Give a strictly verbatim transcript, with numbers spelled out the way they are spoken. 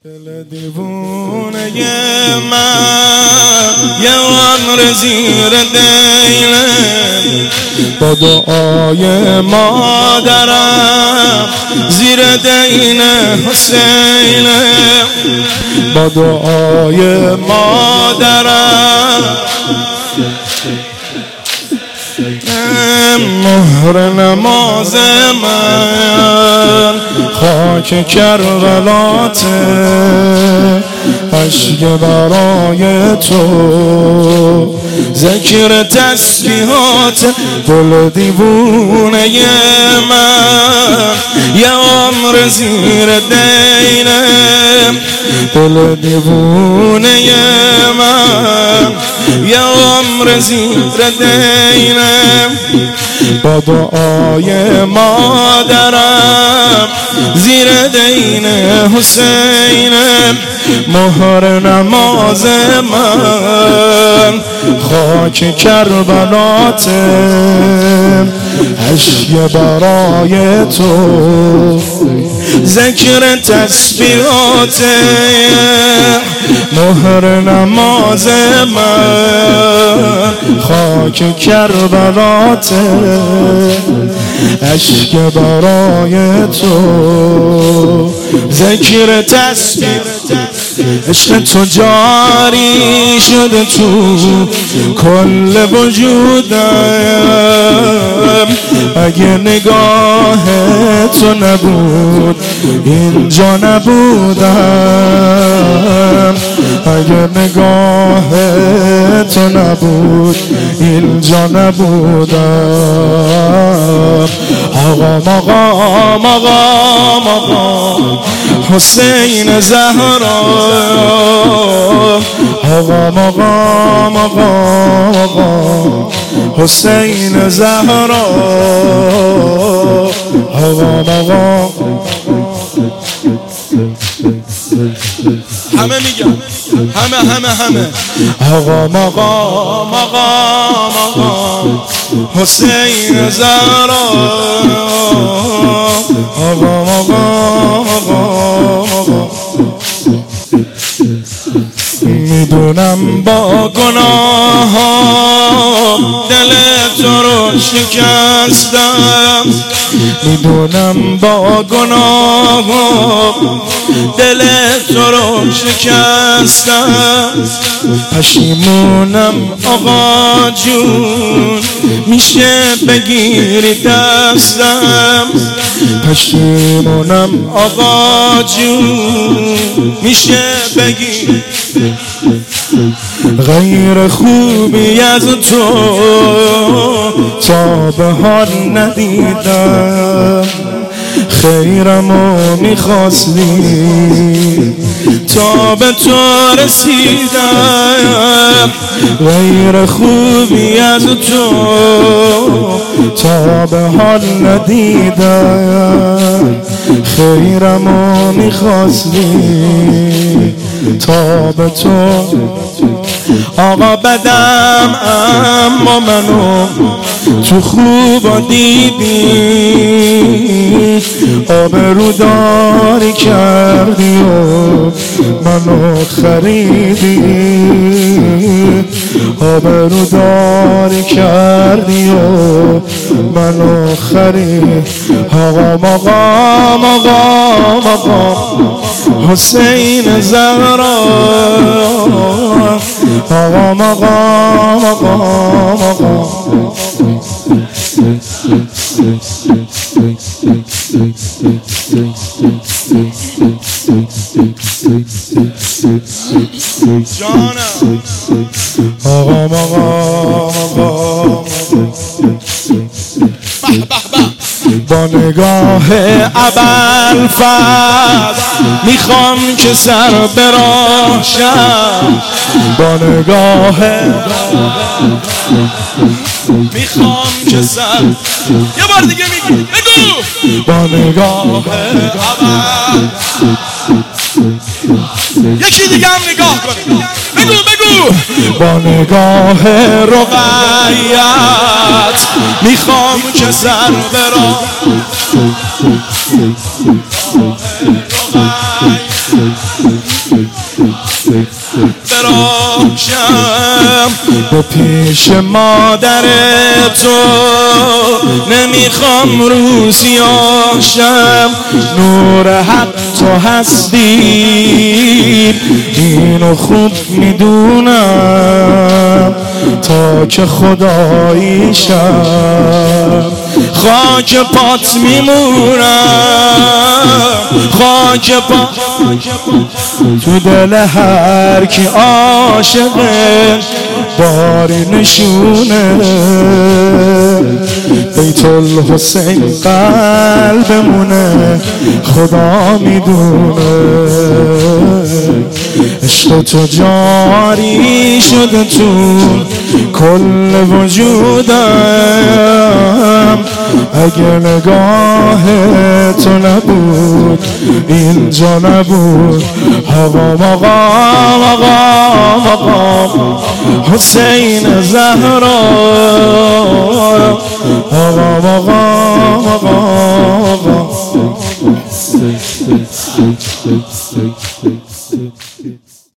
دل دیوونه من یه عمر زیر دیلم با دعای مادرم زیر دین حسینم با دعای مادرم مهر نماز من خاک کربلاته اشک برای تو ذکر تسبیحات دل دیوونه من یه عمر زیر دینم دل دیوونه من یه عمر زیر دینم با دعای مادرم زیر دین حسینم مهر نماز من خاک کربلاتم اشک برای تو ذکر تسبیحات مهر نماز من خاک کربلات اشک برای تو ذکر تسبیح عشق تو جاری شده تو کل وجودم اگه نگاه تو نبود اینجا نبودم اگه نگاه تو نبود اینجا نبودم آقا مقام مقام مقام حسین زهرا آقا مقام مقام مقام حسین زهرا آقا مقام همه میگم همه همه همه آقا مقام مقام مقام حسین زهرا آقا مقام مقام مقام میدونم با گناهام دل تو رو شکستم میدونم با گناهام دل تو رو شکستم پشیمونم آقا جون میشه بگیری دستم پشیمونم آقا جون میشه بگیری غیر خوبی از تو تا به حال ندیدم خیرمو میخواستی تا به تو رسیدم غیر خوبی از تو تا به حال ندیدم خیرمو میخواستی تا به تو آقا بدم اما منو تو خوب دیدی آبروداری کردی و منو خریدی آبروداری کردی و منو خریدی آقا مقام مقام مقام حسین زهرا آقا مقام مقام مقام جانم آقا مقام مقام با نگاه ابوالفضل میخوام که سر براشم با نگاه میخوام که سر یه بار دیگه میگی بگو با نگاه ابوالفضل یکی دیگه هم نگاه کنه بگو بگو با نگاه رقیت میخوام که سر برا براشم به پیش مادر تو نمیخوام روزی آشم نور حق تو هستی اینو خوب میدونم تا که خداییشم خاک پات میمونم خاک پات تو دل هر کی عاشقه باری نشونه بیت الحسین قلبمونه خدا میدونه عشق تو جاری شده تو کل وجودم اگه نگاه تو نبود اینجا نبود هوا مقام مقام مقام حسین زهرا هوا مقام مقام